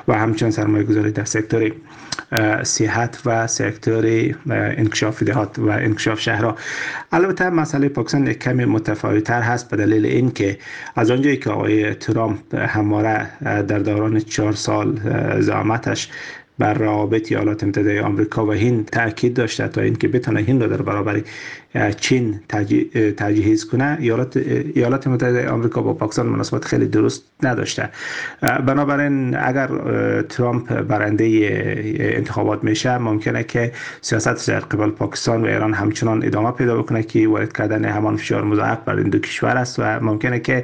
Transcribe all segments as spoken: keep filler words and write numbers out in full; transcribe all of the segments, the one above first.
و همچنین سرمایه گذاری در سکتور صحت و سکتور انکشاف دهات و انکشاف شهرها. البته مسئله پاکستان یک کمی متفاوت‌تر هست به دلیل اینکه از آنجایی که آقای ترامپ همواره در دوران چهار سال زعامتش بر روابط ایالات متحده آمریکا و هند تاکید داشته تا اینکه بتونه هند را در برابر چین تجهیز کنه، ایالات ایالات متحده آمریکا با پاکستان مناسبات خیلی درست نداشته. بنابراین اگر ترامپ برنده انتخابات میشه، ممکنه که سیاست در قبال پاکستان و ایران همچنان ادامه پیدا بکنه که وارد کردن همان فشار مضاعف بر این دو کشور است و ممکنه که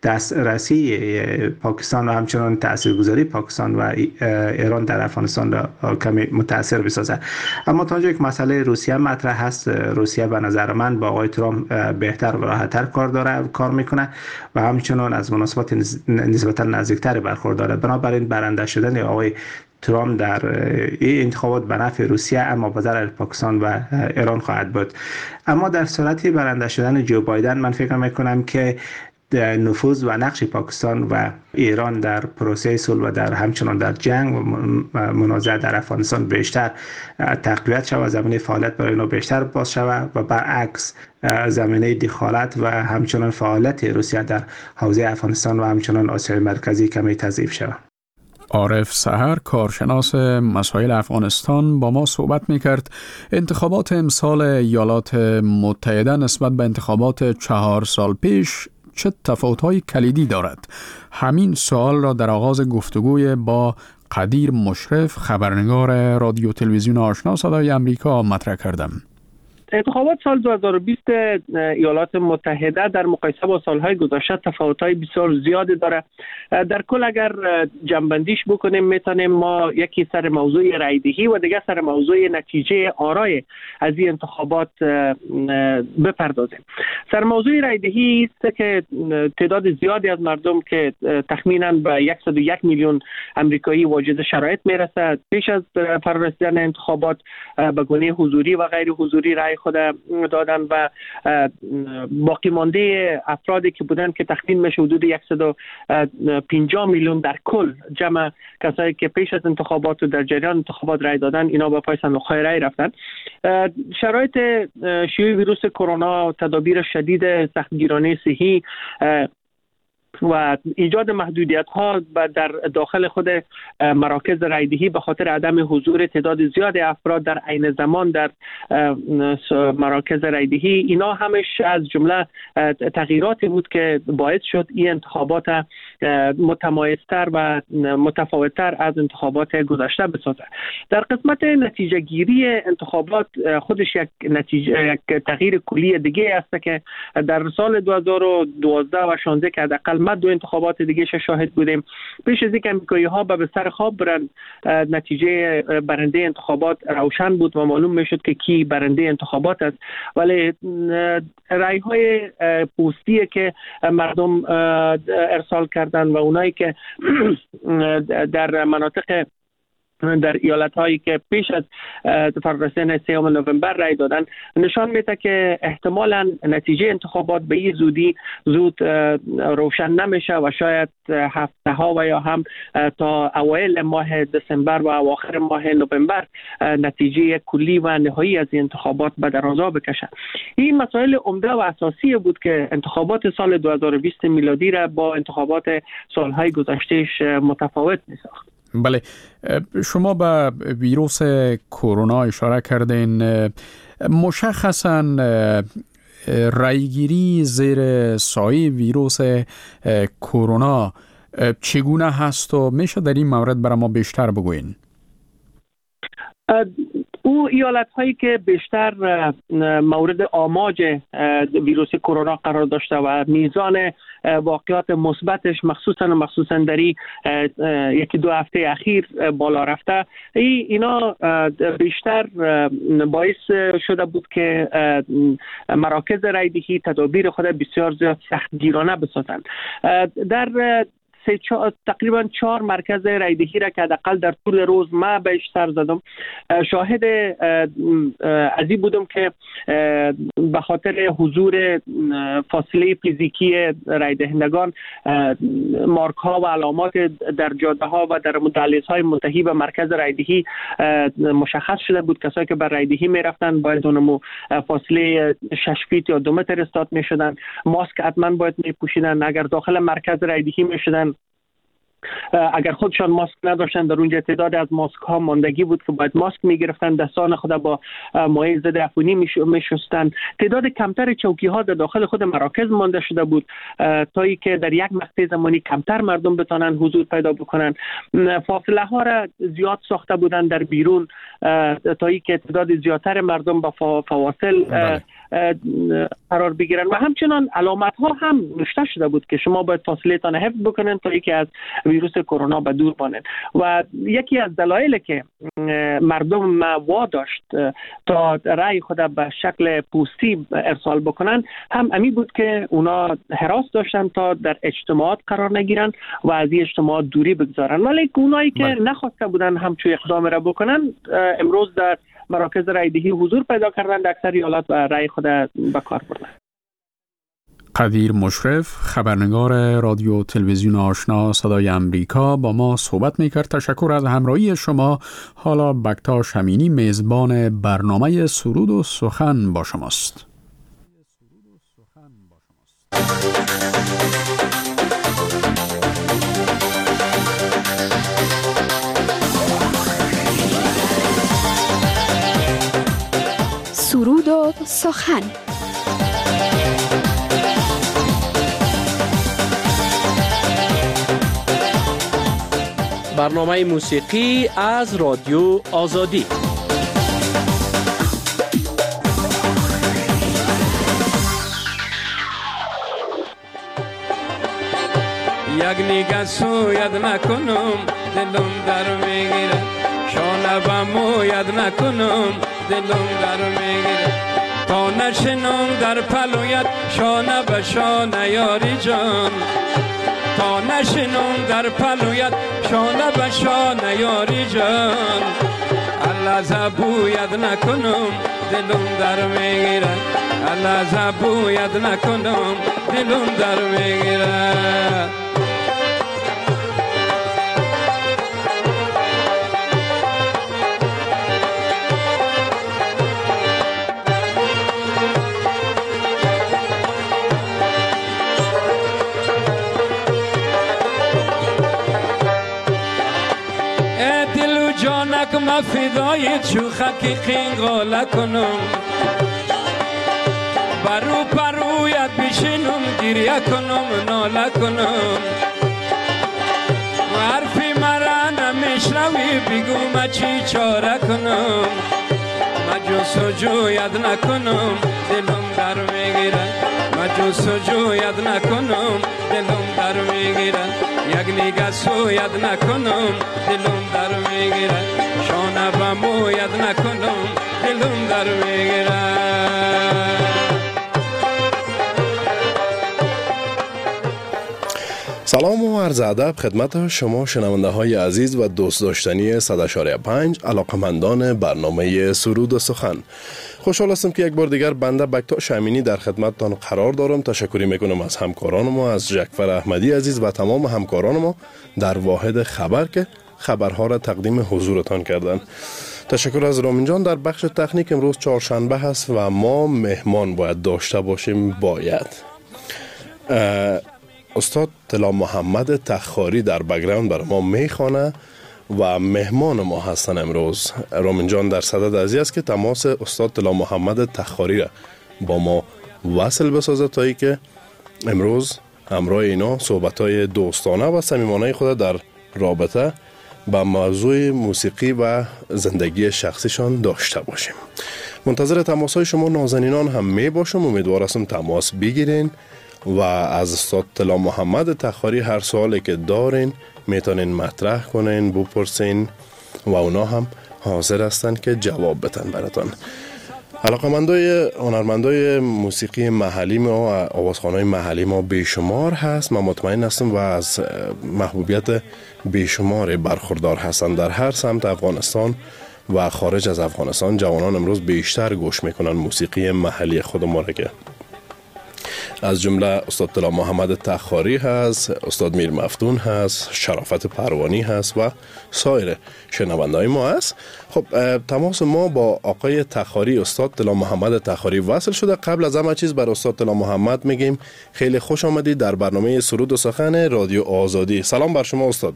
دسترسی پاکستان و همچنان تاثیرگذاری پاکستان و ایران در افغانستان را کمی متاثر بسازه. اما تا جایی که مسئله روسیه مطرح هست، روسیه به نظر من با آقای ترامپ بهتر و راحت‌تر کار داره کار میکنه و همچنان از مناسبات نسبتا نزدیکتر برخورداره. بنابراین برنده شدن آقای ترامپ در این انتخابات به نفع روسیه اما به ضرر پاکستان و ایران خواهد بود. اما در صورت برنده شدن جو بایدن، من فکر میکنم که نفوذ و نقش پاکستان و ایران در پروسه صلح و در همچنان در جنگ و منازعه در افغانستان بیشتر تقویت شود، زمینه فعالیت برای اینا بیشتر باز شود و برعکس زمینه دخالت و همچنان فعالیت روسیه در حوزه افغانستان و همچنان آسیای مرکزی کمی تضعیف شود. عارف سحر، کارشناس مسائل افغانستان، با ما صحبت میکرد. انتخابات امسال ایالات متحده نسبت به انتخابات چهار سال پیش چه تفاوت‌های کلیدی دارد؟ همین سوال را در آغاز گفتگوی با قدیر مشرف، خبرنگار رادیو تلویزیون آشنا صدای امریکا مطرح کردم. انتخابات سال دو هزار و بیست ایالات متحده در مقایسه با سالهای گذشته تفاوت‌های بسیار زیادی داره. در کل اگر جمع‌بندیش بکنیم میتونیم ما یکی سر موضوع رایدهی و دیگه سر موضوع نتیجه آرای از این انتخابات بپردازیم. سر موضوع رایدهی است که تعداد زیادی از مردم که تخمیناً به صد و یک میلیون امریکایی واجد شرایط میرسه پیش از فرارسیدن انتخابات به گونه حضوری و غیر حضوری رای خود دادن و باقی مانده افرادی که بودن که تخمین میشه حدود صد و پنجاه میلیون در کل جمع کسایی که پیش از انتخابات و در جریان انتخابات رای دادن، اینا با پای صندوق‌های رای رفتن. شرایط شیوع ویروس کرونا، تدابیر شدید سختگیرانه صحی و ایجاد محدودیت ها در داخل خود مراکز رایدهی به خاطر عدم حضور تعداد زیاد افراد در عین زمان در مراکز رایدهی، اینا همش از جمله تغییراتی بود که باعث شد این انتخابات متمایزتر و متفاوتتر از انتخابات گذشته بسازه. در قسمت نتیجه گیری انتخابات خودش یک نتیجه یک تغییر کلی دیگه است که در سال دو هزار و دوازده و شانزده که حداقل ما دو انتخابات دیگه شاهد بودیم، پیش از اینکه امریکایی ها به سر خواب برن نتیجه برنده انتخابات روشن بود و معلوم میشد که کی برنده انتخابات است، ولی رای های پوستی که مردم ارسال کردن و اونایی که در مناطق در ایالت هایی که پیش از فرارسیدن سوم نوامبر رای دادن نشان میده که احتمالاً نتیجه انتخابات به این زودی زود روشن نمیشه و شاید هفته ها و یا هم تا اوایل ماه دسامبر و اواخر ماه نوامبر نتیجه کلی و نهایی از انتخابات به درازا بکشه. این مسائل عمده و اساسی بود که انتخابات سال دو هزار و بیست میلادی را با انتخابات سالهای گذشتهش متفاوت میساخت. بله، شما به ویروس کرونا اشاره کردین. مشخصاً رایگیری زیر سایه ویروس کرونا چگونه هست و میشه در این مورد برای ما بیشتر بگوین؟ او ایالت هایی که بیشتر مورد آماج ویروس کرونا قرار داشته و میزان واقعات مثبتش مخصوصا و مخصوصا در یکی دو هفته اخیر بالا رفته، اینا بیشتر باعث شده بود که مراکز رایدهی تدابیر خود بسیار زیاد سختگیرانه بسازند. در سه چهار تقریبا چهار مرکز رایدهی را که حداقل در طول روز ما بهش سر زدم شاهد ازی بودم که به خاطر حضور فاصله فیزیکی رایدهندگان مارک ها و علامات در جاده ها و در دهلیز های منتهی به مرکز رایدهی مشخص شده بود. کسایی که بر رایدهی می رفتن باید اونمو فاصله شش فیت یا دو متر استاد می شدن، ماسک حتما باید می پوشیدن. اگر داخل مرکز رایدهی می شدن اگر خودشان ماسک نداشتن در اونجا تعداد از ماسک ها ماندگی بود که باید ماسک میگرفتن، دستان خود با مایع ضد عفونی میشستن. تعداد کمتر چوکی ها در داخل خود مراکز مانده شده بود تا ای که در یک مقطع زمانی کمتر مردم بتونن حضور پیدا بکنن. فاصله ها را زیاد ساخته بودن در بیرون تا ای که تعداد زیادتر مردم با فواصل بله. قرار بگیرن و همچنان علامت ها هم نوشته شده بود که شما باید فاصله تان حفظ بکنن تا اینکه از ویروس کرونا به دور بانن. و یکی از دلایلی که مردم وا داشت تا رأی خود به شکل پوستی ارسال بکنن هم امی بود که اونا هراس داشتن تا در اجتماعات قرار نگیرن و از این اجتماعات دوری بگذارن، ولی اونایی که من. نخواسته بودن همچو اقدام را بکنن امروز در مراکز رایدهی حضور پیدا کردن، در اکثر ایالات و رای خود به کار بردن. قدیر مشرف، خبرنگار رادیو تلویزیون آشنا صدای امریکا، با ما صحبت میکرد. تشکر از همراهی شما. حالا بکتاش امینی میزبان برنامه سرود و سخن با شماست. سرود و سخن. برنامه موسیقی از رادیو آزادی. یک نگاه سوید نکنم دلم در میگیره، شانه بمو ید نکنم دلم در میگیره، تا نشنم در پلویت شانه به شانه یاری جان، تا نشنم در پلویت شانه به شانه یاری جان، الله زبوید نکنم دلم در میگیره، الله زبوید نکنم دلم در میگیره. جانک ما فدای چوخکی خینگاله کنم، برو پرویت بشینم گریه کنم ناله کنم، حرفی مرا نمیشنوی بگو ما چی چاره کنم، ما جو سجویت نکنم دلم در میگیره، ما جو سجویت نکنم دلم در میگیره، یک نگاه سویت نکنم دلم در میگیره، شانه بمویت نکنم دلم در میگیره. سلام و عرض ادب خدمت شما شنونده های عزیز و دوست داشتنی صد و پنج علاقمندان برنامه سرود و سخن. خوشحال هستم که یک بار دیگر بنده بکتاش امینی در خدمتتان قرار دارم. تشکری میکنم از همکاران ما، از جعفر احمدی عزیز و تمام همکاران ما در واحد خبر که خبرها را تقدیم حضورتان کردن. تشکر از رامین جان در بخش تکنیک. امروز چهارشنبه هست و ما مهمان باید داشته باشیم. باید استاد طلا محمد تخاری در بک‌گراند برای ما میخوانه و مهمان ما هستن امروز. رامین جان در صدد عزیز است که تماس استاد طلا محمد تخاری را با ما وصل بسازه تا ای که امروز همراه اینا صحبت‌های دوستانه و صمیمانه خود در رابطه با موضوع موسیقی و زندگی شخصیشان داشته باشیم. منتظر تماس‌های شما نازنینان هم می باشم. امیدوار هستم تماس بگیرین و از استاد طلا محمد تخاری هر سوالی که دارین میتونین مطرح کنین، بپرسین و اونا هم حاضر هستن که جواب بتن براتون. علاقمندای هنرمندای موسیقی محلی ما و آوازخوان‌های محلی ما بیشمار هست. من مطمئن هستم و از محبوبیت بیشمار برخوردار هستند در هر سمت افغانستان و خارج از افغانستان. جوانان امروز بیشتر گوش میکنن موسیقی محلی خود ما را، که از جمله استاد طلا محمد تخاری هست، استاد میر مفتون هست، شرافت پروانی هست و سایر شنونده‌های ما هست. خب تماس ما با آقای تخاری، استاد طلا محمد تخاری وصل شده. قبل از همه چیز بر استاد طلا محمد میگیم خیلی خوش آمدید در برنامه سرود و سخن رادیو آزادی. سلام بر شما استاد.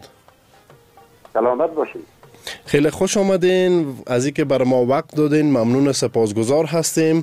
سلامت باشید. خیلی خوش آمدین، از اینکه بر ما وقت دادین ممنون، سپاسگزار هستیم.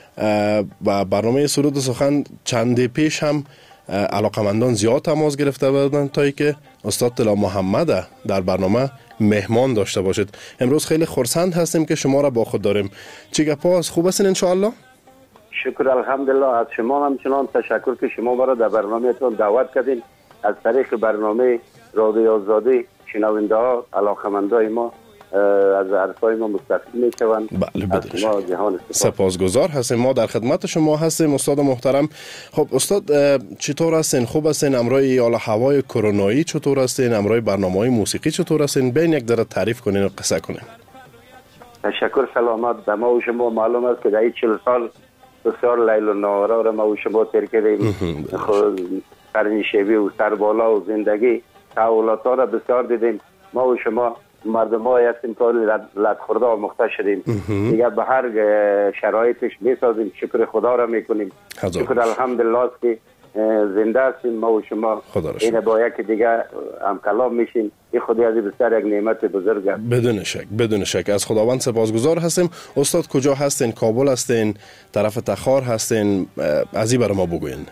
و برنامه سرود و سخن چندی پیش هم علاقمندان زیاد تماس گرفته بودن تا ای که استاد طلا محمد در برنامه مهمان داشته باشید. امروز خیلی خرسند هستیم که شما را با خود داریم. چی گپا است؟ خوب هستین انشاءالله؟ شکر الحمدلله. از شما همچنان تشکر که شما مرا در برنامهتون دعوت کردین. از طریق برنامه رادیو آزادی شنونده ها علاقمندای ما از حرفای ما مستفید میشوند. بله بدون سپاسگزار هستیم. ما در خدمت شما هستیم استاد محترم. خب استاد چطور هستین؟ خوب هستین؟ امروی حال هوای کرونایی چطور هستین؟ امروی برنامه‌های موسیقی چطور هستین؟ بین یک ذره تعریف کنین و قصه کنین. تشکر. سلامت. ما و شما معلوم است که در این چهل سال بسیار لیل و نهارا را ما و شما تیر کردیم. خود قرنی شبی و سربالا و زندگی تحولات را بسیار دیدیم. ما و شما مردم های هستیم که لد خورده و مخته شدیم. دیگه به هر شرایطش میسازیم. شکر خدا را میکنیم. شکر الحمدلله است که زنده هستیم ما و شما. این با یک دیگه هم کلام میشیم. این خودی از بسیار یک نعمت بزرگ است. بدون شک بدون شک از خداوند سپاسگزار هستیم. استاد کجا هستین؟ کابل هستین؟ طرف تخار هستین؟ از این برای ما بگوین.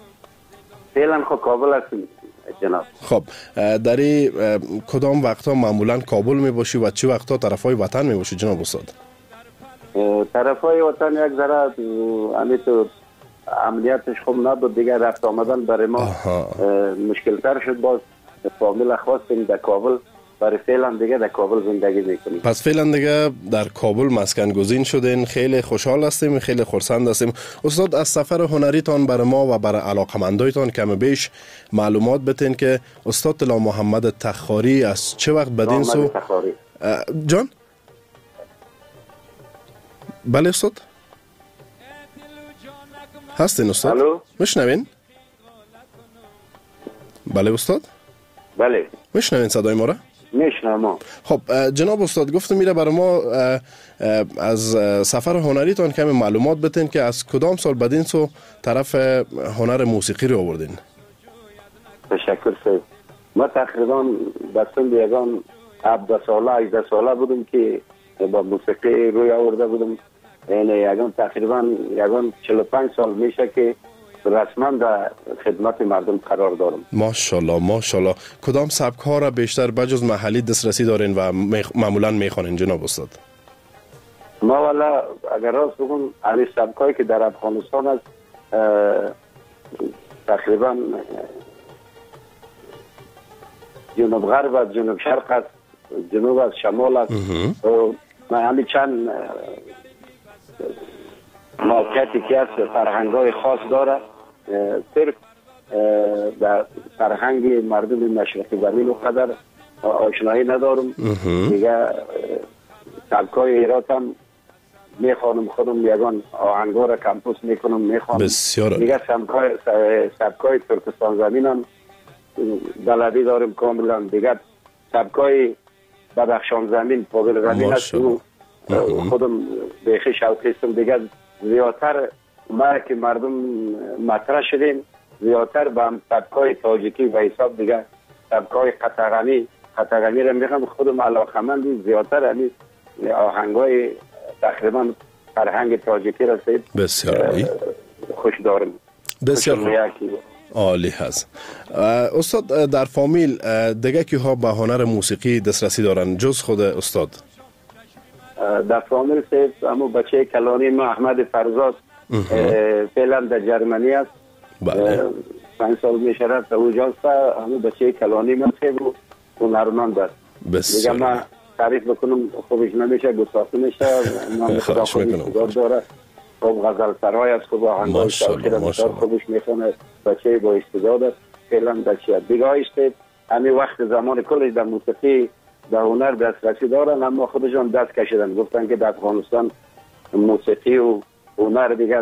فعلا خب کابل هستیم جناب. خب در این کدام وقتا معمولا کابل می باشی و چه وقتا طرفای وطن می باشی جناب استاد؟ طرفای وطن یک ذره همین تو امنیتش خوب نبود دیگه، رفت آمدن برای ما مشکل تر شد. باز فامیل خواستیم در کابل، برای فعلا دیگه در کابل زندگی میکنیم. پس فعلا دیگه در کابل مسکن گزین شدین. خیلی خوشحال هستیم، خیلی خرسند هستیم. استاد از سفر هنریتان برای ما و برای علاقمندایتان کم بیش معلومات بتین که استاد طلا محمد تخاری از چه وقت بدین سو جان؟ بله استاد هستین استاد؟ الو میشنوین؟ بله استاد؟ بله میشنوین صدای ما را؟ میشنوم. خب جناب استاد گفتم میره برای ما از سفر هنریتان کمی معلومات بتین که از کدام سال بدین سو طرف هنر موسیقی رو آوردین. تشکر سید. ما تقریبا در سن یگان هفده ساله هجده ساله بودم که با موسیقی روی آورده بودم. یعنی یگان تقریبا یگان چهل و پنج سال میشه که رسما در خدمت مردم قرار دارم. ماشاءالله ماشاءالله. کدام سبک ها را بیشتر بجز محلی دسترسی دارین و معمولا میخوانین جناب استاد؟ ما والا اگر راست بگم علی سبک هایی که در افغانستان است تقریبا جنوب غرب است، جنوب شرق است، جنوب از شمال است. من همین چند موقعیتی که از فرهنگ های خاص داره، صرف در فرهنگ مردم مشرقی زمین و قدر آشنایی ندارم. دیگه سبک های ایرات هم میخوانم، خودم یگان آهنگ ها را کمپوس میکنم میخوانم. دیگه سبک های ترکستان زمین هم بلدی دارم کاملا. دیگه سبک های بدخشان زمین پابل زمین هست خودم بیخی شوقی هستم. دیگه زیادتر ما که مردم مطرح شدیم زیادتر به هم سبکای تاجیکی و حساب دیگه سبکای قطغنی قطغنی را میخوام. خودم علاقمند زیادتر همی آهنگای تقریبا فرهنگ تاجیکی را سید بسیار خوش دارم. بسیار عالی هست. استاد در فامیل دیگه که ها به هنر موسیقی دسترسی دارن جز خود استاد؟ در فامیل سید همون بچه کلانی ما احمد فرزاد فعلا در جرمنی است. بله. پنج سال میشه رفت در اوجاست. همون بچه کلانی من خیلی هنرمند است. بسیار. دیگه ما تعریف بکنم خوبش نمیشه، گستاخی میشه. نام خدا خوبش داره، خوب غزل سرای است، خوب آهنگای شاکر بسیار خوبش میخونه، بچه با استعداد است. فعلا بچه دیگه است، همین وقت زمان کلش در موسیقی در هنر دسترسی دارن، اما خودشان دست کشیدن، گفتن که در افغانستان موسیقی و هنر دیگه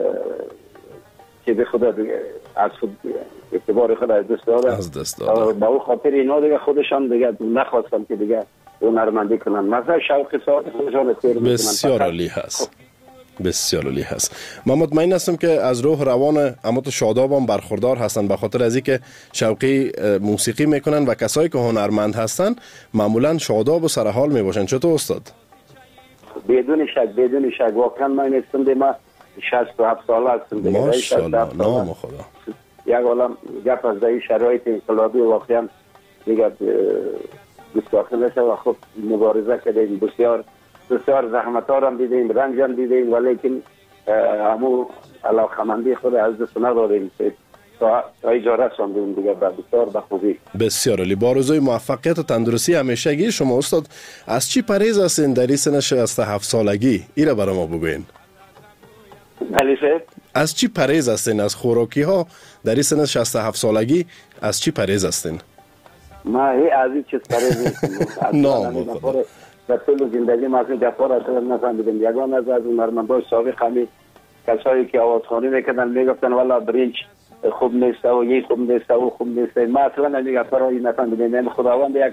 که به خدا از خود اعتبار خود از دست داره، از دست داره. با او خاطر اینا دیگه خودشان دیگه نخواستن که دیگه هنرمندی کنن، مثلا شوق ساعت خودشان تیر میکنن. بسیار عالی هست، بسیار عالی هست. من مطمئن هستم که از روح روان امات شاداب هم برخوردار هستن، به خاطر از اینکه شوقی موسیقی میکنن و کسایی که هنرمند هستن معمولا شاداب و سرحال میباشن. چطور استاد؟ بدون شک، بدون شک. واقعا من استم ما شصت و هفت ساله هستم دیگه. ماشاءالله، نام خدا. یک عالم گپ از این شرایط انقلابی واقعا دیگه گستاخی نشه و خب مبارزه کردیم، بسیار بسیار زحمت ها هم دیدیم، رنج هم دیدیم، ولیکن همو علاقمندی خود از دست نداریم تا اجاره رساندیم دیگه بسیار بخوبی. بسیار عالی. با آرزوی موفقیت و تندرستی همیشگی شما استاد. از چی پرهیز هستین در این سن شصت و هفت سالگی؟ ایره برای ما بگوین. علیفه؟ از چی پرهیز هستین؟ از خوراکی ها در این سن شصت و هفت سالگی از چی پرهیز هستین؟ ما هی از این چیز پرهیز نیستیم. نام خدا. در طول زندگی ما اصلا جفار اصلا نفهمیدیم. یگان از از هنرمندان سابق همی کسایی که آوازخوانی میکردن میگفتن والا برنج خوب نیست و یه خوب نیست و خوب نیست. ما اصلا نمیگه فرایی نفهمیدیم. این خداوند یک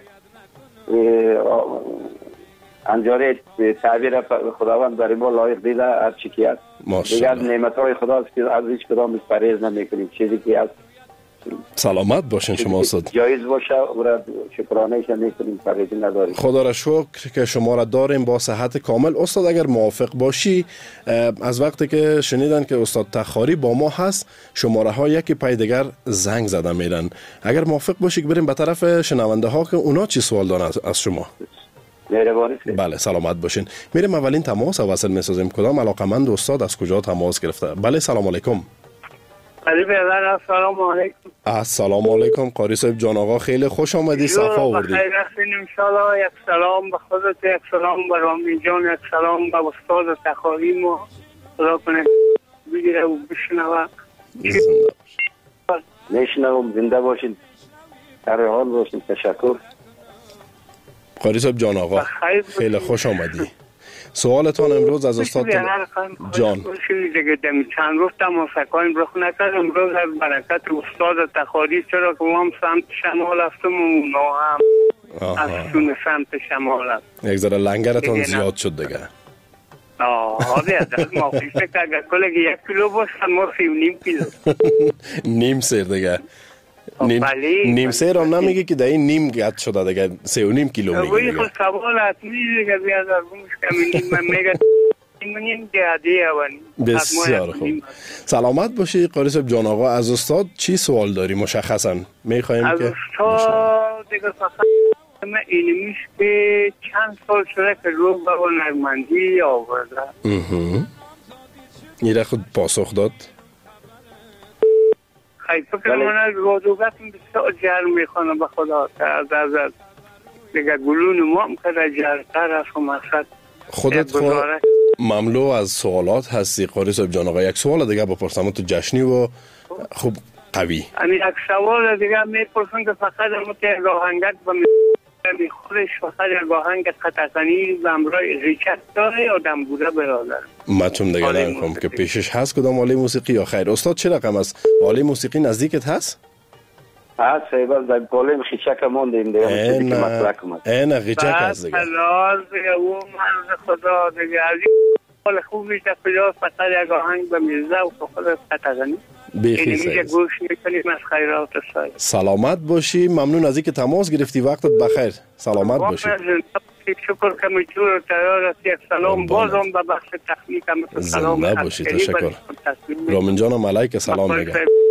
انجاره تعبیر خداوند برای ما لایق دیده هر چی که هست. دیگر نعمت های خداست که از هیچ کدام پرهیز نمیکنیم. چیزی که هست سلامت باشین شما استاد. جایز باشه و را شکرانهش میکنیم، پرهیزی نداریم. خدا را شکر که شما را داریم با صحت کامل. استاد اگر موافق باشی، از وقتی که شنیدن که استاد تخاری با ما هست شماره ها یکی پای دیگر زنگ زدن میرن، اگر موافق باشی که بریم به طرف شنونده ها که اونا چی سوال دارن از شما. بله سلامت باشین. میریم اولین تماس وصل میسازیم. کدام علاقمند استاد از کجا تماس گرفته؟ بله سلام علیکم. علی برادر سلام علیکم. السلام علیکم قاری صاحب جان آقا، خیلی خوش آمدی، صفا آوردی. بخیر هستین ان شاء الله. یک سلام به خودت، یک سلام به رامین جان، یک سلام به استاد تخاری ما. خدا کنه بگیره و بشنوه. زنده باشین. نشنوم، زنده باشین. در حال باشین. تشکر. قاری صاحب جان آقا خیلی خوش آمدی. سوالتان امروز از استاد جان. چند روز تماسکان رخ نکرد، امروز از برکت استاد تخاری چرا که هم سمت شمال هستم و اونا هم از سون سمت شمال هست. یک ذره لنگرتان زیاد شد دیگه. آه آبی از ما فیشه که اگر کلگی یک کیلو باشه ما سی و نیم کیلو نیم سیر دیگه. نیم, نیم سیر هم نمیگه که در این نیم گت شده دیگه، سه و نیم کیلو میگه دیگه. خود سوال حتمی دیگه بیاد از بومش کمی نیم من میگه نیم نیم دیگه اوانی. بسیار خوب. سلامت باشی قاری صاحب جان آقا. از استاد چی سوال داری مشخصا؟ میخواییم که از استاد دیگه فقط من اینمیش که چند سال شده که رو به هنرمندی آورده. این را خود پاسخ داد؟ خیلی فکر من رادوگتم بسیار جرم میخوانه به خدا از از از دیگه گلون ما هم که در جرتر است و مقصد خودت خود مملو از سوالات هستی قاری صاحب جان آقا. یک سوال دیگه بپرسم تو جشنی و خوب قوی. یعنی یک سوال دیگه میپرسم که فقط همون که راهنگت و می خودش فقط یک راهنگ قطعانی و امرای ریچت داره یا دنبوره برادر. متون دیگه نمیکنم که پیشش هست کدام آله موسیقی یا خیر. استاد چه رقم است؟ آله موسیقی نزدیکت هست؟ هست سیبال در پولیم خیچک موندیم دیگه. اینه اینه خیچک هست دیگه. حلال دیگه اون مرز خدا دیگه از این حال خوبیش در کجا فقط یک آهنگ به میزه و خود قطعانی. بیخی سیز سلامت باشی. ممنون از اینکه تماس گرفتی. وقتت بخیر. سلامت باشی. شکر که میتور تیار است. یک سلام بازم به بخش تکنیک هم سلام. زنده باشی. تشکر. رامین جانم علیک سلام میگم.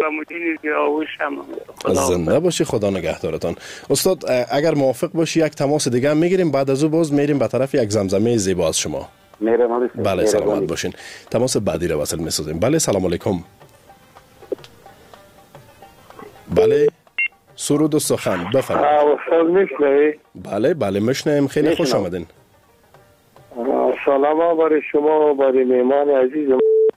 زنده باشی. خدا نگهدارتان. استاد اگر موافق باشی یک تماس دیگه هم میگیریم، بعد از او باز میریم به طرف یک زمزمه زیبا از شما. بله سلامت باشین. تماس بعدی را وصل میسازیم. بله سلام علیکم. بله سرود و سخن بفرمایید. استاد میشنوی؟ بله بله میشنویم. خیلی خوش آمدین. سلام برای شما و برای مهمان عزیز.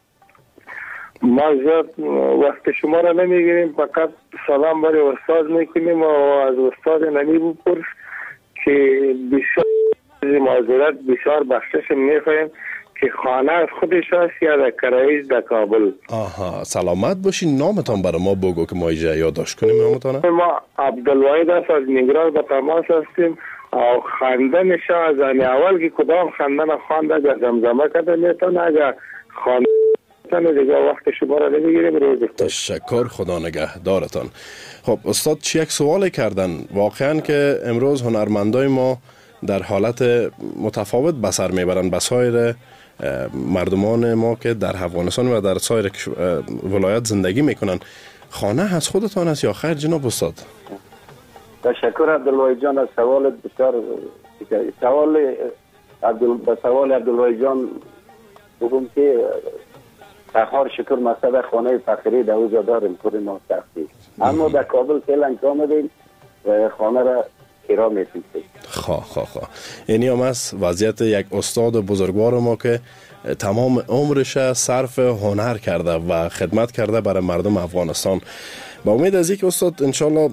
ما زیاد وقت شما را نمیگیریم، فقط سلام برای استاد میکنیم و از استاد نمی بپرس که بسیار معذرت بسیار بخشش میخوایم که خانه از خودش هست یا در کرایه در کابل. آها سلامت باشین. نامتان برای ما بگو که ما ایجا یادداشت کنیم نامتانه. ما عبدالواحد است از نیمگراد به تماس هستیم و خواندنش از آن اول که کدام خواندن خوانده اگر زمزمه کرده میتونه، اگر خواندن دیگه وقت شما را نمیگیریم. روز بخیر. تشکر، خدا نگهدارتان. خب استاد چی یک سوال کردن. واقعا که امروز هنرمندای ما در حالت متفاوت بسر میبرن به سایر مردمان ما که در افغانستان و در سایر ولایت زندگی میکنن. خانه از خودتان است یا خیر جناب استاد؟ تشکر عبدالواحد جان از سوال بسیار سوال عبدال به سوال عبدالواحد جان بگم که تخار شکر مقصد خانه فقیری در اوجا داریم خود ما سختی، اما در کابل فعلا آمدیم و خانه را کرا میتونیم. خواه خواه خواه اینی هم از وضعیت یک استاد بزرگوار ما که تمام عمرش صرف هنر کرده و خدمت کرده برای مردم افغانستان. با امید از اینکه استاد انشالله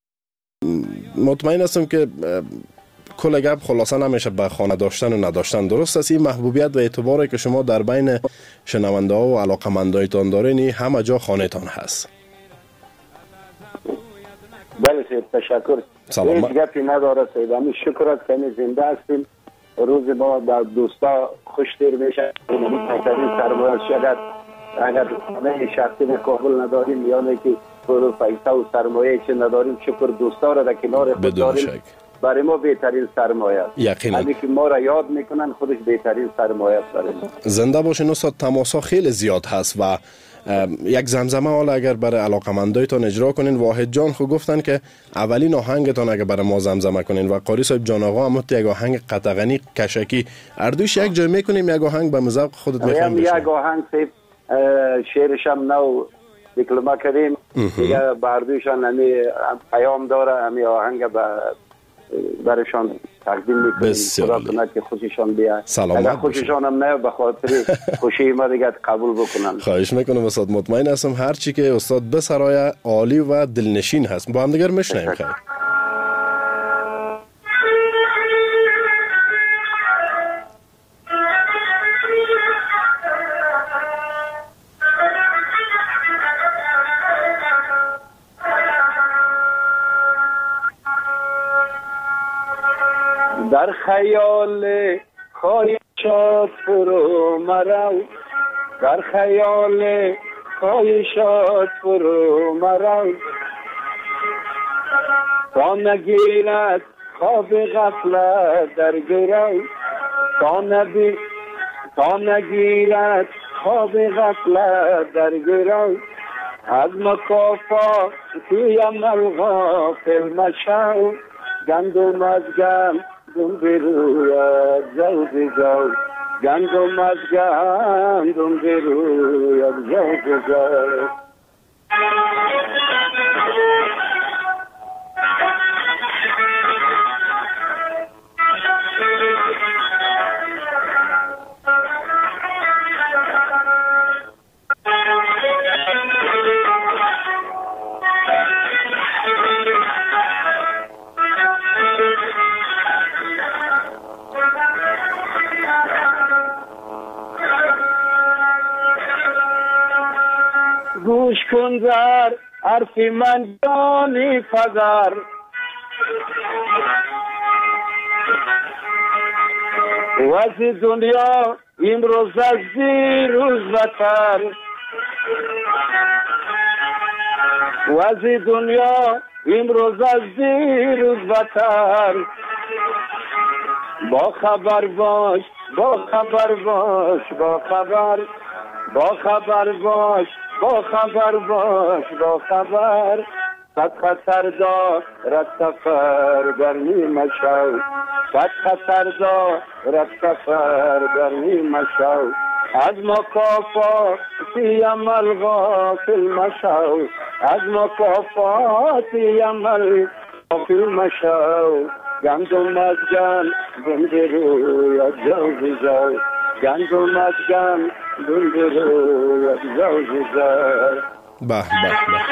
مطمئن هستم که کل گپ خلاصه نمیشه به خانه داشتن و نداشتن. درست است این محبوبیت و اعتباری که شما در بین شنونده ها و علاقمندایتان دارین همه جا خانه تان هست. بله سید تشکر. سلام. هیچ گپی نداره سید، همین شکر است که زنده هستیم. روز ما در دوستا خوش دیر میشه. این سرمایه شدت اگر خانه شخصی به کابل نداریم یا نه که پول پیسه و سرمایه چه نداریم، شکر دوستا را در کنار خود داریم. برای ما بهترین سرمایه است. یقینا همین که ما را یاد میکنن خودش بهترین سرمایه است برای ما. زنده باشین استاد. تماسا خیلی زیاد هست و یک زمزمه حالا اگر برای علاقمندایتان اجرا کنین. واحد جان خو گفتن که اولین آهنگتان اگر برای ما زمزمه کنین و قاری صاحب جان آقا هم یک آهنگ قطغنی کشکی اردوش یک جای میکنیم. یک آهنگ به مذاق خودت میخوایم بشیم. یک آهنگ صاحب شعرش هم نو دیکلمه کردیم دیگه بردوشان همی پیام داره، همی آهنگ برشان تقدیم میکنیم. خدا کنه که خوششان بیاد. اگر خوششان هم نه به خاطر خوشی ما دیگه قبول بکنن. خواهش میکنم استاد. مطمئن هستم هر چی که استاد بسرای عالی و دلنشین هست. با هم دیگر میشنیم. خیر در خیال خواهشات فرو مرو، در خیال خواهشات فرو مرو، تا نگیرد خواب غفلت در گرو، تا نبی تا نگیرد خواب غفلت در گرو، از مکافات تویم الغافل مشو، گندم از گم دم بروید زود زود، گندم از گندم بروید زود زود. گوش کن در حرف من جانی فزر، وزی دنیا امروز از دیروز بتر، وزی دنیا امروز از دیروز بتر، با خبر باش با خبر باش با خبر با خبر باش با خبر باش با خبر، صد خطر دارد سفر در نیمه شو، صد خطر دارد سفر در نیمه شو، از مکافاتی عمل غافل مشو، از مکافات عمل غافل مشو گندم از گندم روی جوزی گندم از گندم روی جوزی به به به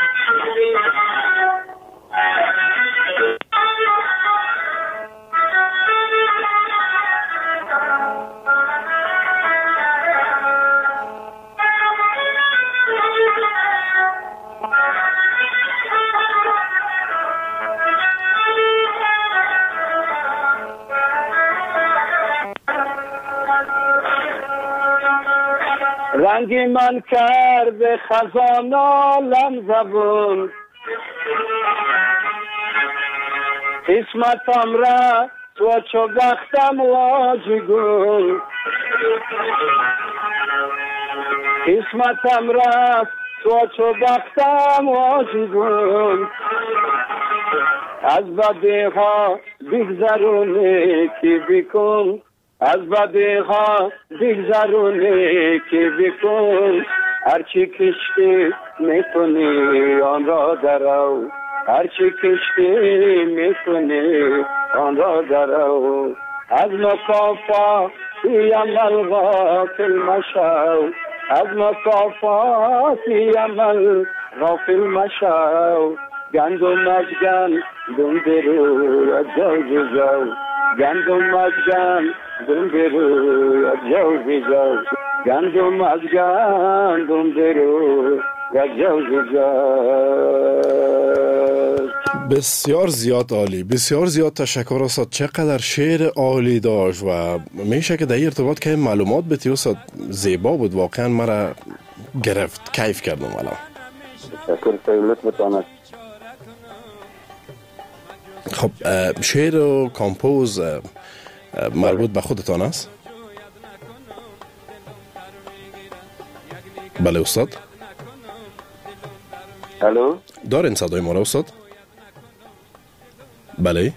رنگی من کرده خزان عالم زبون قسمتم را تو چو بختم واجگون قسمتم را تو چو بختم واجگون از بده ها بگذرونی که بکن از بده ها بگذرونی که بکن هرچی کشتی میکنی آن را درو هرچی کشتی میکنی آن را درو از مکافاتی عمل غافل مشو از مکافاتی عمل غافل مشو گندم از گندم درو از جوزی جو گندم از گندم درو از جوزی جو گندم از گندم درو از جوزی جو. بسیار زیاد عالی، بسیار زیاد تشکر استاد. چقدر شعر عالی داشت و میشه که در این ارتباط که معلومات بتی استاد زیبا بود، واقعا مرا گرفت، کیف کردم. الان تشکر سیلت بتانه. خب شعر و کامپوز مربوط به خودتان است؟ بله استاد. الو دارین صدای ما را استاد؟ بله.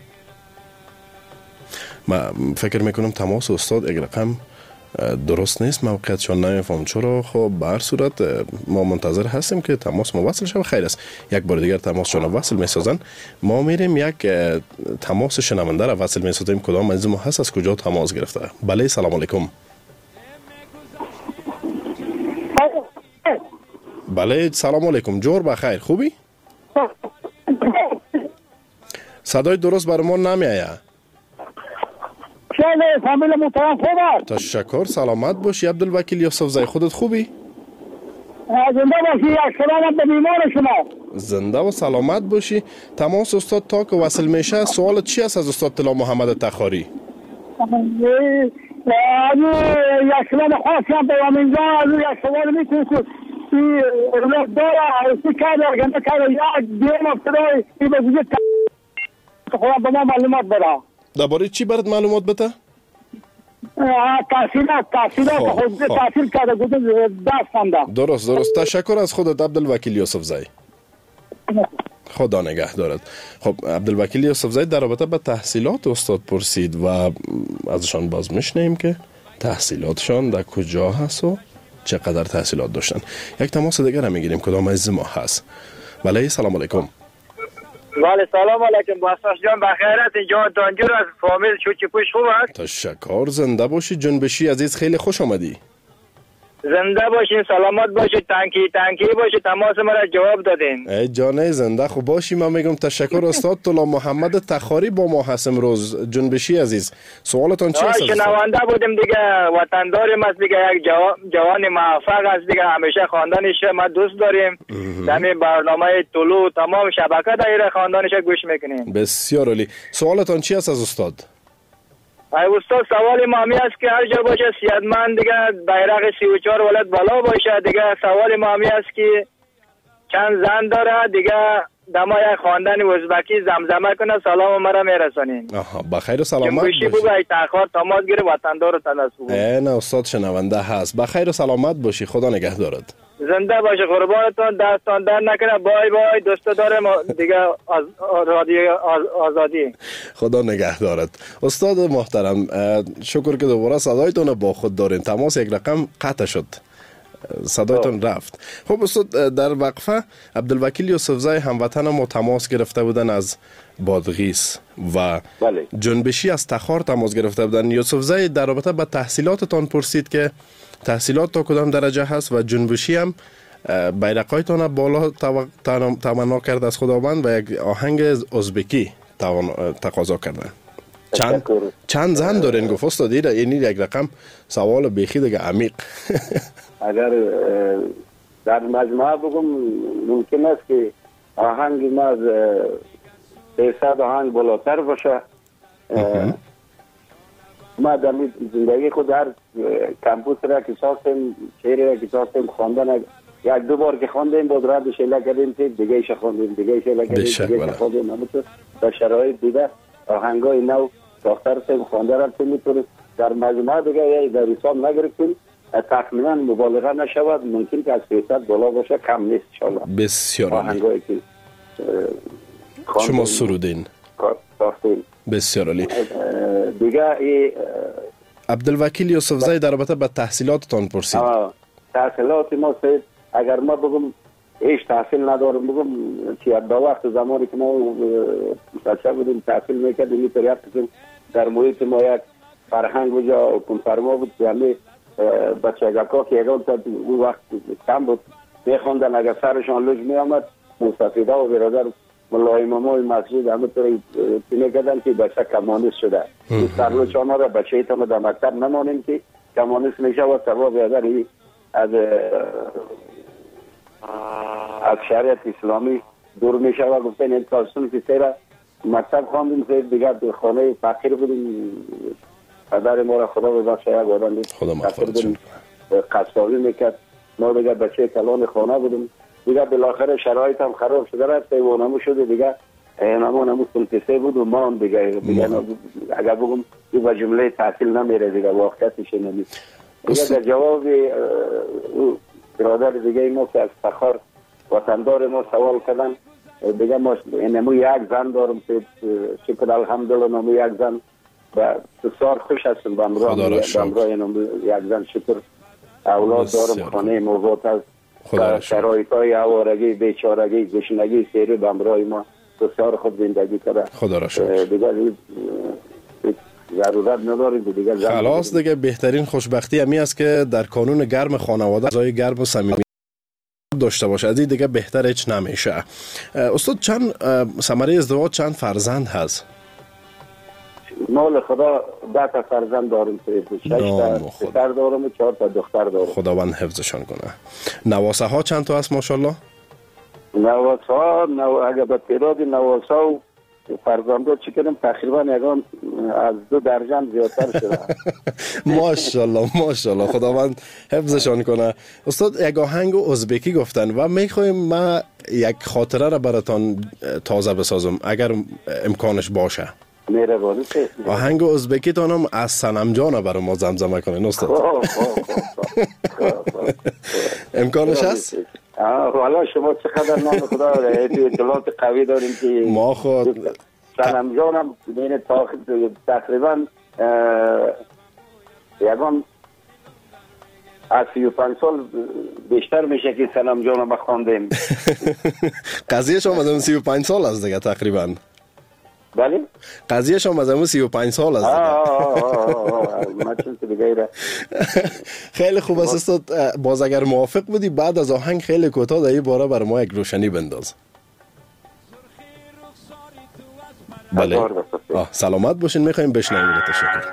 ما فکر میکنم تماس استاد یک رقم درست نیست، موقعیتشان نمیفهم چرا. خب به هر صورت ما منتظر هستیم که تماس موصل شود. خیر است، یک بار دیگر تماسشان وصل میسازن. ما میریم یک تماس شنونده را وصل میسازیم. کدام از ما هست، از کجا تماس گرفته؟ بله سلام علیکم. بله سلام علیکم، جور بخیر، خوبی؟ صدای درست بر ما نمیایه. چله فامیل محترم خوب است؟ تشکر، سلامت باشی. عبدالوکیل یوسف زی، خودت خوبی؟ زنده باشی، سلامت به بیمار شما. زنده و سلامت باشی. تماس استاد تا که وصل میشه سوال چی است از استاد طلا محمد تخاری؟ یک سوال خاصی هم به اینجا یک سوال میکنم که این اولاد داره عرصی کرده اگه کرده یک دیم افترای این به دیگه خواهم به ما معلومات بده. درباره چی برات معلومات بده؟ تحصیلات تحصیلات خود تحصیل کرده گوده دست فنده. درست درست، تشکر از خودت عبدالوکیل یوسف زی. خدا نگه دارد. خب عبدالوکیل یوسف زی در رابطه به تحصیلات استاد پرسید و ازشان باز میشنیم که تحصیلاتشان در کجا هست و چقدر تحصیلات داشتن. یک تماس دیگر هم میگیریم. کدام از ما هست؟ بله سلام علیکم. بله سلام علیکم. باساش جان بخیرت؟ اینجا دانجور از فامیل شوچی پوش خوب است؟ تشکر، زنده باشی جنبشی عزیز، خیلی خوش آمدی. زنده باشین، سلامت باشین، تنکی تنکی باشین، تماس مرا جواب دادین. ای جانه زنده خوب باشی. من میگم تشکر. استاد طلا محمد تخاری با ما هست امروز. جنبشی عزیز سوالتون چی است؟ شنونده بودیم دیگه، وطنداریم است دیگه، یک جوان موفق است دیگه، همیشه خاندانش ما دوست داریم. همین برنامه طلوع تمام شبکه دایره خاندانش گوش میکنیم. بسیار عالی. سوالتون چی است از استاد؟ ای استاد سوال ما همی است که هر جا باشه سیادمند دیگه بیرق سی و چهار ولد بالا باشه دیگه. سوال ما همی است که چند زن داره دیگه، دما یک خواندن ازبکی زمزمه کنه سلام مرا میرسانین. آها بخیر و سلامت باشی. بگوی تاخر تماس گیره وطندار و تناسب. نه استاد شنونده هست. بخیر و سلامت باشی، خدا نگه دارد. زنده باشه، قربانتون، دستان در نکنه. بای بای، دوست دارم دیگه. از رادیو آزادی خدا نگه دارد. استاد محترم شکر که دوباره صدایتون با خود دارین. تماس یک رقم قطع شد. صدایتون رفت. خب استاد، در وقفه عبدالوکیل یوسفزای هموطن ما تماس گرفته بودن از بادغیس و بله. جنبشی از تخار تماس گرفته بودن. یوسفزای در رابطه با تحصیلاتتان پرسید که تحصیلات تا کدام درجه هست و جنبشی هم بیرقایتان بالا تمنا کرد از خداوند و یک آهنگ ازبکی تقاضا کردن. چند چند زن دارین گفت استاد؟ این یک رقم سوال بیخی دیگه عمیق. اگر در مجموعه بگم ممکن است که آهنگ ما از سیصد آهنگ بالاتر باشه. ما در زندگی خود در کمپوس را که ساختیم، شعر را که ساختیم، خواندن یک دو بار که خواندیم بود را به شیله کردیم، دیگه ایش خواندیم، دیگه ایش شیله کردیم، دیگه ایش خواندیم. همونطور در شرایط دیگه آهنگای نو ساخته رفتیم، خوانده رفتیم. میتونیم در مجموعه دیگه یا در حساب نگرفتیم، تقریبا مبالغه نشود، ممکن که از سیصد بالا باشه، کم نیست انشاءالله. بسیار آهنگایی که شما سرودین ساختیم. بسیار عالی. دیگه ای عبدالوکیل یوسفزای در رابطه با تحصیلاتتان پرسید. تحصیلات ما سید اگر ما بگم هیچ تحصیل ندارم، بگم که به وقت زمانی که ما بچه بودیم تحصیل میکردیم، اینطوری هستیم در محیط ما یک فرهنگ بجا حکم فرما بود که همه بچگکا که یکان تا اون وقت کم بود میخوندن، اگر سرشان لج میامد مستفیده و برادر ملای مامای مسجد همه طوری تینه کردن که بچه کمانیست شده. سرلوچ آنها را بچه ایتان در مکتب نمانیم که کمانیست میشه و سروا برادر از از شریعت اسلامی دور میشه و گفتن این تاسون که سیره مکتب خواندیم، سیر دیگر در خانه فقیر بودیم. پدر ما را خدا ببخشه یک آدم فقیر بودیم، قصابی میکرد. ما دیگر بچه کلان خانه بودیم. دیگر بالاخره شرایط هم خراب شده رفت، ایوانمو شده دیگر ایوانمو سلطسه بود و ما هم دیگر اگر بگم این به جمله تحصیل نمیره دیگر، واقعیتش نمیست. دیگر در جواب برادر دیگه ما که از فخار وطندار ما سوال کردن، دیگه ما نمو یک زن دارم که شکر الحمدلله نمو یک زن و بسیار خوش هستم به امراه یک زن شکر اولاد دارم، خانه موضوعات هست و شرایط های عوارگی بیچارگی گشنگی سیری به امراه ما بسیار خود زندگی کرده. خدا را شکر. دیگه ضرورت نداریم دیگه. خلاص دیگه بهترین خوشبختی همی است که در کانون گرم خانواده فضای گرم و صمیمی داشته باشه. از این دیگه بهتر هیچ نمیشه. استاد چند ثمره ازدواج چند فرزند هست؟ مال خدا ده تا فرزند دارم، شش تا پسر دارم و چهار تا دختر دارم. خداوند حفظشان کنه. نواسه ها چند تا هست ماشاءالله؟ نواسه ها نو... اگه به تعداد نواسه و فرزندان چی کردم تقریبا یکان از دو درجه زیادتر شده. ماشاءالله ماشاءالله، خداوند حفظشان کنه. استاد یک آهنگ ازبکی گفتن و میخوایم ما یک خاطره را براتان تازه بسازم اگر امکانش باشه. میره باری آهنگ ازبکی تانم از صنم جان برای ما زمزمه کنین استاد. امکانش هست؟ حالا شما چقدر نام خدا اطلاعات قوی داریم که ما خود صنم جانم بین تقریبا یکان از سی و پنج سال بیشتر میشه که صنم جانم خواندیم. قضیه شما از اون سی و پنج سال است دیگه تقریبا. بله؟ قضیه شما از اون سی و پنج سال است دیگه. خیلی خوب است استاد. باز اگر موافق بودی بعد از آهنگ خیلی کوتاه در این باره برای ما یک روشنی بنداز. بله. سلامت باشین، میخوایم بشنویم. تشکر.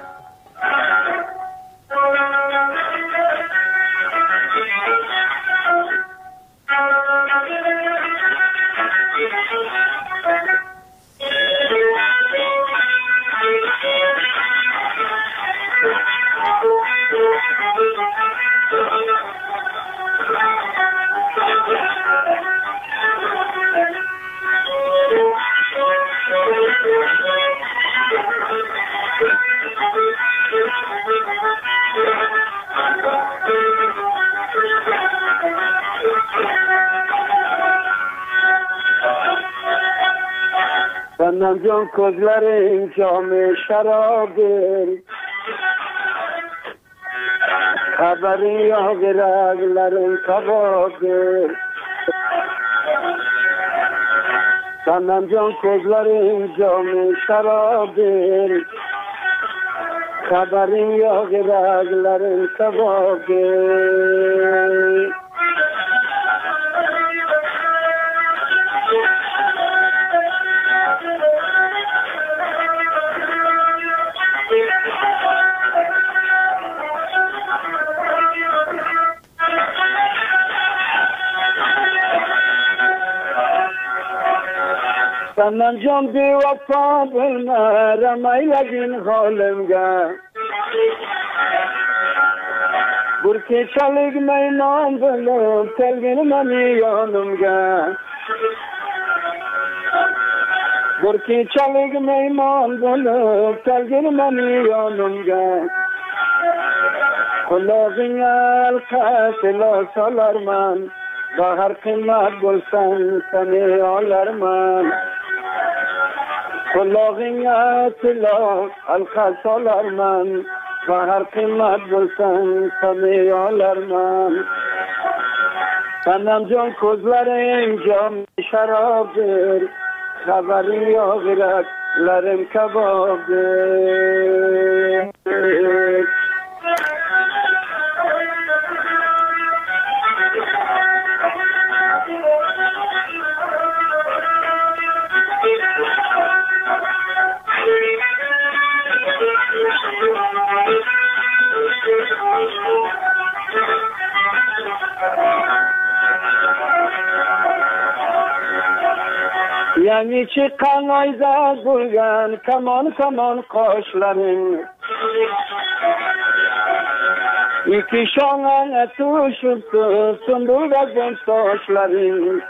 صنم جان کزلر جام شراب خبری آگرگلرم کبابه سنم جان کزلرم جام شرابه خبری آگرگلرم کبابه سنم جان بی وفا بلمرم ای لگین خالمگه برکی چلگ مینام بلم تلگین ممیانمگه برکی چلگ میمان بلم تلگین ممیانمگه خلاقی القتل سالر من با هر قیمت گلسن سنی آلر من خلاقیت لا الخصال ارمن و هر قیمت بلسن سمیال ارمن سنم جان کزلر اینجا شراب در خبری آگرد لرم کباب در یعنی چی قنای زد بلگن کمان کمان قاشلرین یکی شانن تو شد سندول گزن ساشلرین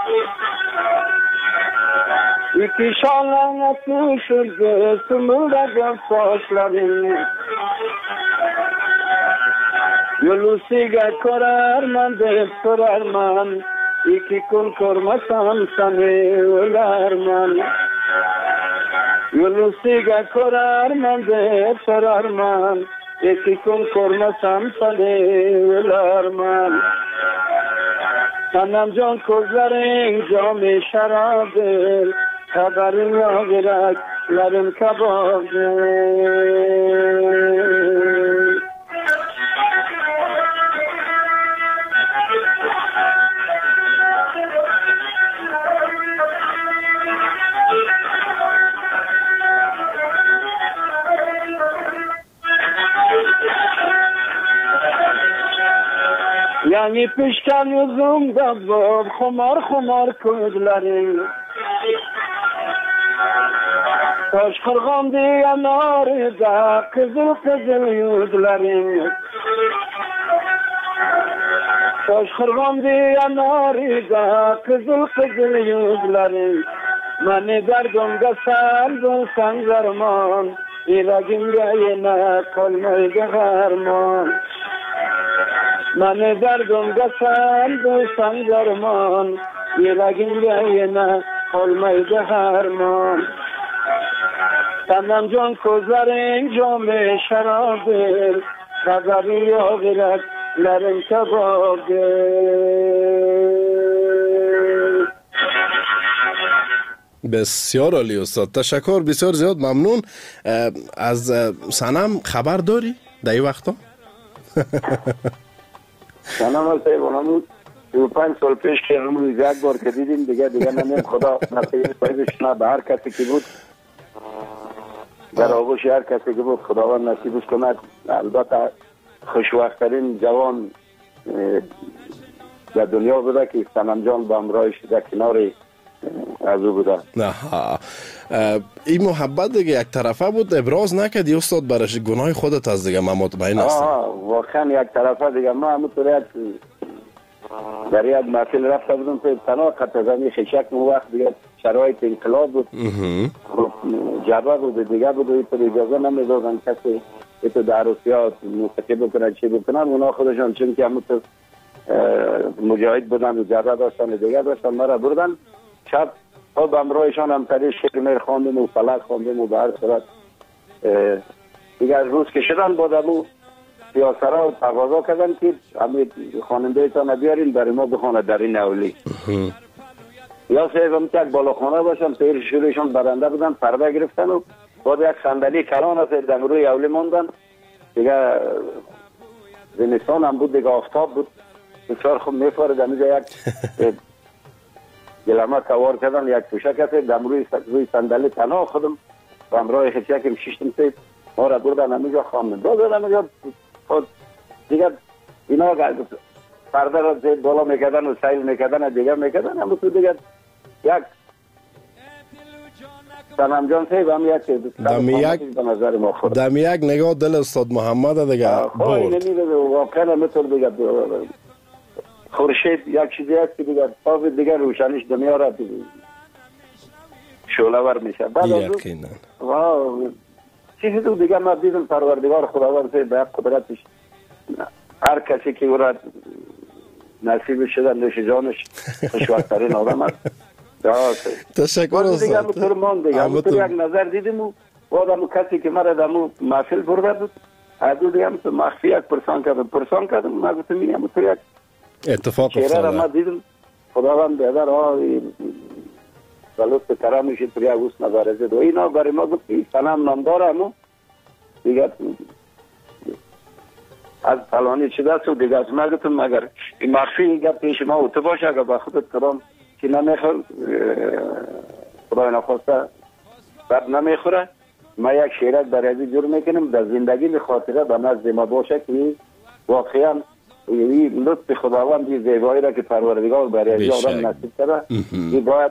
یکی شانن تو شد سندول گزن ساشلرین یلوسی گه کرر من دفترر من یکی کن کرمسان سمی ولر من یلوسی گه کرر من دفترر من یکی کن کرمسان سمی ولر من سنم جان کزر اینجا می شراب دل خبری آگرک لرم کباب دل یعنی پیشکن یزم دباب خمار خمار کدلرین تاش خرغام دیگه ناری دا قزل قزل یودلرین تاش خرغام دیگه ناری دا قزل قزل یودلرین من دردم گسل دو سنگرمان ایرگیم گه نه کلمه گهرمان من دردم گسل دو سنگرمان ایرگیم گه نه کلمه گهرمان سنم جان کزر اینجا می شراب دل خبری آگرد لرم کباب دل. بسیار عالی استاد، تشکر، بسیار زیاد ممنون. از سنم خبر داری در این وقتا؟ سنم از تایبانمون دو پنج سال پیش که همون یک بار که دیدیم دیگه دیگه نمیم خدا نصیب پایدش نه به هر کسی که بود در آغوش هر کسی که بود خداوند نصیبش کند. البته خوشوقترین جوان در دنیا بوده که سنم جان با همراهش در کنار از او بوده. نه این محبت دیگه یک طرفه بود، ابراز نکردی استاد برش گناه خودت از دیگه؟ من مطمئن هستم واقعا یک طرفه دیگه. ما همونطور یک در یک محفل رفته بودم که تنها خط زمین خشک مو وقت دیگه شرایط انقلاب بود، جبه بود دیگه بود و اینطور اجازه نمیدادن کسی ایتو در عروسیات موسیقی بکنن چی بکنن. اونا خودشان چون که همونطور مجاهد بودن و جبه داشتن و دیگه داشتن مرا بردن شب تا به امرایشان هم تری شیر میر خواندیم و فلک خواندیم و به هر صورت دیگه روز که شدن با دمو سیاسرها تقاضا کردن که همین خواننده تان بیارین برای ما بخونه در این اولی. یا صاحب هم که بالاخانه باشن پیر شورشان برنده بودن پرده گرفتن و بعد یک صندلی کلان هست در روی اولی موندن دیگه زمستان هم بود دیگه آفتاب بود بسیار خوب میفاره در اینجا یک گلمه کوار کردن یک پوشک هست در روی روی صندلی تنها خودم و همراه خیچکم شیشتم سید ما را بردن همینجا خواندن دادن همینجا دیگه اینا پرده را زید بالا میکردن و سیل میکردن دیگه میکردن همون تو دیگه یک سلام جان صاحب هم یک دمی یک دمی یک نگاه دل استاد محمد دیگه برد واقعا مثل دیگه خورشید یک چیزی هست که دیگه آب دیگه روشنیش دنیا را شعله‌ور میشه بعد یقینا واو چیزی تو دیگه ما دیدم پروردگار خداوند به یک قدرتش هر کسی که او را نصیب شده نوش جانش خوشوقترین آدم است. تشکر استاد. دیگه همونطور مان دیگه همونطور یک نظر دیدیم و بعد همون کسی که مرا در همون محفل برده بود از او دیگه همونطور مخفی یک پرسان کردم پرسان کردم ما گفتم این همونطور یک اتفاق افتاده شعره را ما دیدم خداوند بیادر آه بلوت کرامش پر یک اوست نبارزد و اینا برای ما گفت سنم نامدار همون دیگه از فلانی چی دست و دیگه از ما گفتم مگر این مخفی گفت پیش ما او تو باشه اگر با خودت کدام که نمیخور خدای نخواسته بد نمیخوره ما یک شیرک برای جور میکنم در زندگی به خاطره به نزد ما باشه که واقعا این لطف خداوند این زیبایی را که پروردگار برای آدم نصیب کرده این باید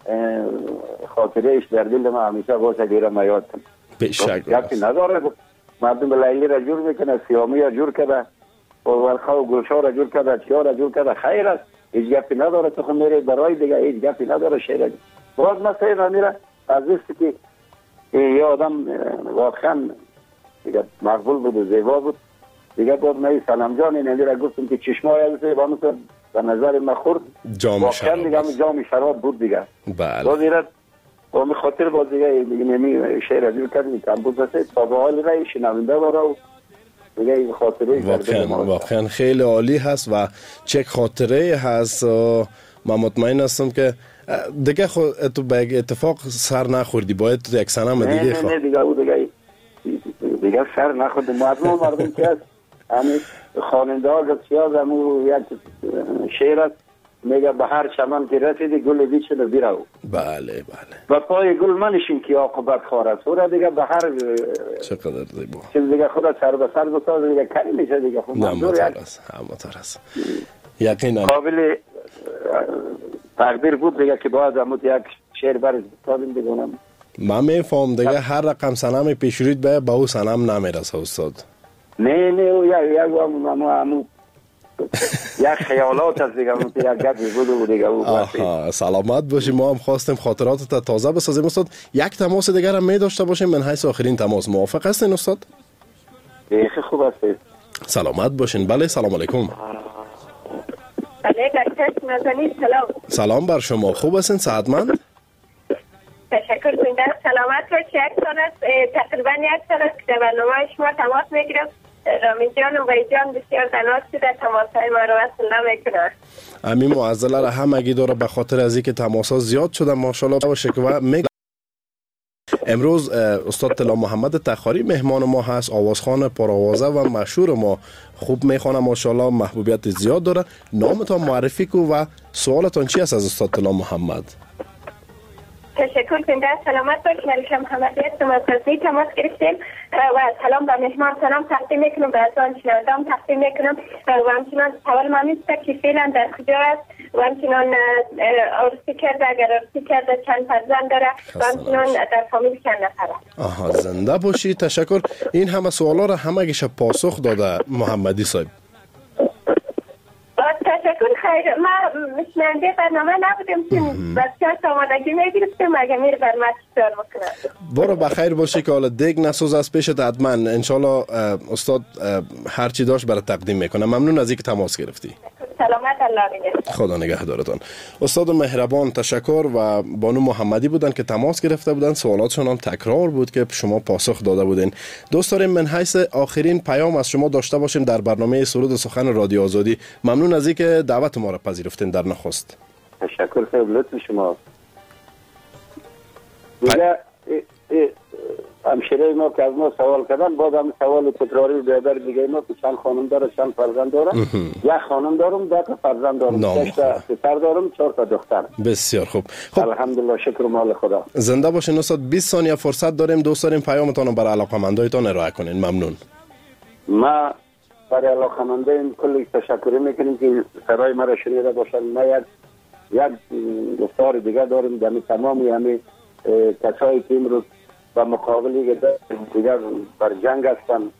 خاطرهش در دل ما همیشه باشه که ما یاد کنم یکی نداره مردم به لیلی را جور میکنه سیامی را جور کرده و ورخا و گلشا را جور کرده چیا را جور کرده خیر است هیچ گپی نداره تو خود میره برای دیگه هیچ گپی نداره شعر باز مثلا میره از است که یه آدم واقعا دیگه مقبول بود و زیبا بود دیگه بود من سلام جان این را گفتم که چشمای از زیبا به نظر من خورد جام شراب دیگه جام شراب بود دیگه بله باز ایرد و می خاطر باز دیگه دیگه نمی شعر ازیل کردیم کم بود بسید تا به حال رای شنونده باره و دیگه این خاطره واقعا واقعا خیلی عالی هست و چک خاطره هست من مطمئن هستم که دیگه خود تو به اتفاق سر نخوردی باید تو یک سنم دیگه خواهد نه نه دیگه او دیگه دیگه سر نخورد مردم مردم که هست همین خواننده ها گفتیاز همون یک شعر است میگه به هر چمن که رسیدی گل بی شده بیرو بله بله و پای گل منشین که عاقبت خار است او را دیگه به هر چقدر زیبا چیز دیگه خدا سر به سر بساز دیگه کاری میشه دیگه خود منظور است همونطور است یقینا قابل تقدیر بود دیگه که باید همون یک شعر برش بسازیم بگونم من میفهم دیگه هر رقم سنم پیش روید به با او سنم نمیرسه استاد نه نه او یک یک همون همون یک خیالات از دیگه اون یک گپی بود و دیگه او آها سلامت باشی ما هم خواستیم خاطراتت تازه بسازیم استاد یک تماس دیگر هم می داشته باشیم من حیث آخرین تماس موافق هستین استاد خیلی خوب هستید سلامت باشین بله سلام علیکم سلام سلام بر شما خوب هستین صحتمند تشکر کنید سلامت باشید یک سال است تقریبا یک سال است که برنامه شما تماس میگیرم رامین جان و وی جان بسیار دنات که در تماس های ما رو وصل نمیکنن امین معزله را همگی داره به خاطر از اینکه تماس ها زیاد شده ماشاءالله و شکوه می امروز استاد طلا محمد تخاری مهمان ما هست آوازخوان پرآوازه و مشهور ما خوب میخوانه ماشاءالله محبوبیت زیاد داره نامتان معرفی کو و سوالتان چی است از استاد طلا محمد تشکر کنید سلامت باشید ملکه محمدی هستم از غزنی تماس گرفتیم و سلام به مهمان سلام تقدیم میکنم به ازان شنوندام تقدیم میکنم و همچنان سوال من است که فعلا در کجا است و همچنان عروسی کرده اگر عروسی کرده چند فرزند داره و همچنان در فامیل چند نفره آها زنده باشی تشکر این همه سوالا را همگیش پاسخ داده محمدی صاحب تشکر خیر ما مشننده برنامه نبودیم که بسیار آمادگی میگرفتیم اگر میره برنامه چطور میکنه برو بخیر باشی که حالا دیگ نسوز از پیشت حتما انشالله استاد هرچی داشت برای تقدیم میکنه ممنون از اینکه تماس گرفتی سلامت الله بده. خدا نگهدارتان. استاد مهربان تشکر. و بانو محمدی بودن که تماس گرفته بودن، سوالاتشون هم تکرار بود که شما پاسخ داده بودین. دوست داریم من حیث آخرین پیام از شما داشته باشیم در برنامه سرود و سخن رادیو آزادی. ممنون از اینکه دعوت ما را پذیرفتین در نخست. تشکر خیلی لطف شما. دیگه همشیره ما که از ما سوال کردن، بعد هم سوال تکراری بیادر دیگه ما که چند خانم داره چند فرزند داره. یک خانم دارم، دو تا فرزند دارم، شش تا پسر دارم، چهار تا دختر. بسیار خوب. خب الحمدلله، شکر مال خدا. زنده باشین استاد. بیست ثانیه فرصت داریم. دوست داریم پیامتون رو برای علاقه‌مندایتان ارائه کنین. ممنون. ما برای علاقه‌مندان کلی تشکر میکنیم که سرای ما را شنیده باشن. ما یک یک گفتار دیگه داریم در تمامی همه کسایی که امروز و مقابلی دیگر بر جنگ هستن